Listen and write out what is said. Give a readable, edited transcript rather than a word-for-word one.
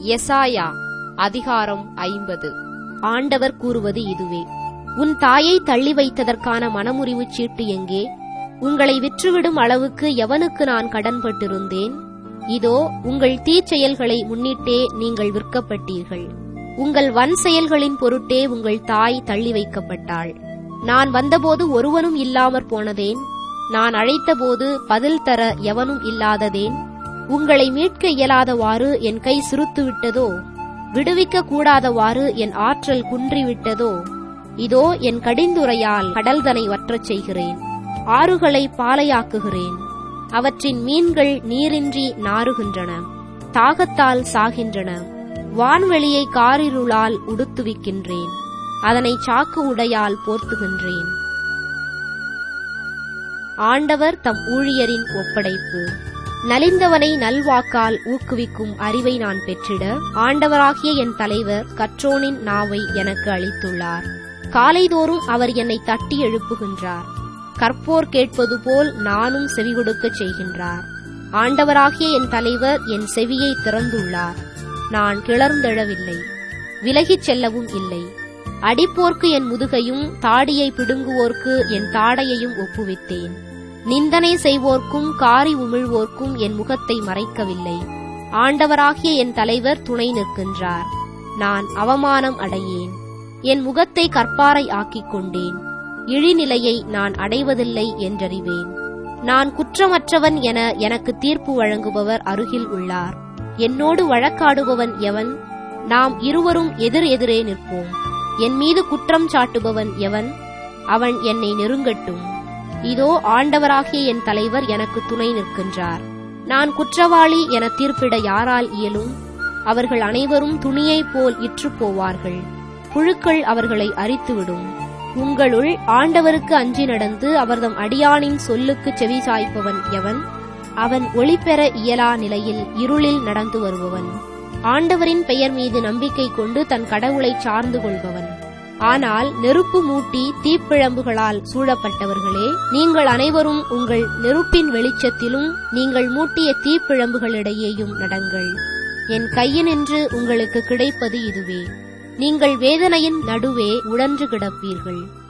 எசாயா அதிகாரம் 50. ஆண்டவர் கூறுவது இதுவே: உன் தாயை தள்ளி வைத்ததற்கான மனமுறிவுச் சீட்டு எங்கே? உங்களை விற்றுவிடும் அளவுக்கு எவனுக்கு நான் கடன்பட்டிருந்தேன்? இதோ உங்கள் தீச்செயல்களை முன்னிட்டே நீங்கள் விற்கப்பட்டீர்கள். உங்கள் வன் செயல்களின் பொருட்டே உங்கள் தாய் தள்ளி வைக்கப்பட்டாள். நான் வந்தபோது ஒருவனும் இல்லாமற் போனதேன்? நான் அழைத்தபோது பதில் தர எவனும் இல்லாததேன்? உங்களை மீட்க இயலாதவாறு என் கை சிறுத்துவிட்டதோ? விடுவிக்க கூடாதவாறு என் ஆற்றல் குன்றிவிட்டதோ? இதோ என் கடிந்துரையால் கடல்தனை வற்றச் செய்கிறேன், ஆறுகளை பாலையாக்குகிறேன். அவற்றின் மீன்கள் நீரின்றி நாறுகின்றன, தாகத்தால் சாகின்றன. வான்வெளியை காரிருளால் உடுத்துவிக்கின்றேன், அதனை சாக்கு உடையால் போர்த்துகின்றேன். ஆண்டவர் தம் ஊழியரின் ஒப்படைப்பு. நலிந்தவனை நல்வாக்கால் ஊக்குவிக்கும் அறிவை நான் பெற்றிட ஆண்டவராகிய என் தலைவர் கற்றோனின் நாவை எனக்கு அளித்துள்ளார். காலைதோறும் அவர் என்னை தட்டி எழுப்புகின்றார். கற்போர் கேட்பது போல் நானும் செவிகொடுக்கச் செய்கின்றார். ஆண்டவராகிய என் தலைவர் என் செவியை திறந்துள்ளார். நான் கிளர்ந்தெழவில்லை, விலகிச் செல்லவும் இல்லை. அடிப்போர்க்கு என் முதுகையும் தாடியை பிடுங்குவோர்க்கு என் தாடையையும் ஒப்புவித்தேன். நிந்தனை செய்வோர்க்கும் காரி உமிழ்வோர்க்கும் என் முகத்தை மறைக்கவில்லை. ஆண்டவராகிய என் தலைவர் துணை நிற்கின்றார். நான் அவமானம் அடையேன். என் முகத்தை கற்பாறை ஆக்கிக் கொண்டேன். இழிநிலையை நான் அடைவதில்லை என்றறிவேன். நான் குற்றமற்றவன் என எனக்கு தீர்ப்பு வழங்குபவர் அருகில் உள்ளார். என்னோடு வழக்காடுபவன் எவன்? நாம் இருவரும் எதிர் எதிரே நிற்போம். என் மீது குற்றம் சாட்டுபவன் எவன்? அவன் என்னை நெருங்கட்டும். இதோ ஆண்டவராகிய என் தலைவர் எனக்கு துணை நிற்கின்றார். நான் குற்றவாளி என தீர்ப்பிட யாரால் இயலும்? அவர்கள் அனைவரும் துணியைப் போல் இற்றுப் போவார்கள். புழுக்கள் அவர்களை அரித்துவிடும். உங்களுள் ஆண்டவருக்கு அஞ்சி நடந்து அவர்தம் அடியானின் சொல்லுக்கு செவி சாய்ப்பவன் எவன்? அவன் ஒளிபெற இயலா நிலையில் இருளில் நடந்து வருபவன். ஆண்டவரின் பெயர் மீது நம்பிக்கை கொண்டு தன் கடவுளை சார்ந்து கொள்பவன். ஆனால் நெருப்பு மூட்டி தீப்பிழம்புகளால் சூழப்பட்டவர்களே, நீங்கள் அனைவரும் உங்கள் நெருப்பின் வெளிச்சத்திலும் நீங்கள் மூட்டிய தீப்பிழம்புகளிடையேயும் நடங்கள். என் கையினின்று உங்களுக்கு கிடைப்பது இதுவே. நீங்கள் வேதனையின் நடுவே உழன்று கிடப்பீர்கள்.